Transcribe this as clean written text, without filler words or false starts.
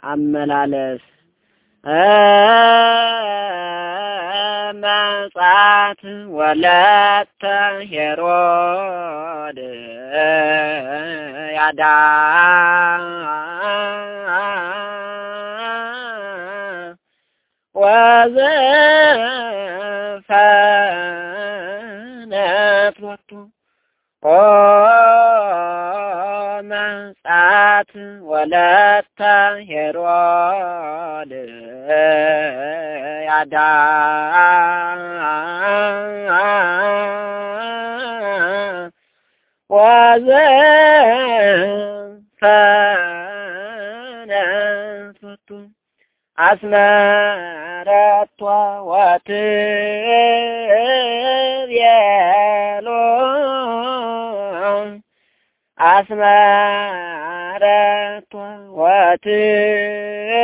አመላለስ መጻት ወለተ ሄሮድ ያዳ ወዘፈነት ወጡ መጻት ወለተ ሄሮድ ያዳ ወዘፈነት ወጡ አስመረቷ ወትቤሎ አስመረቷ ወትቤሎ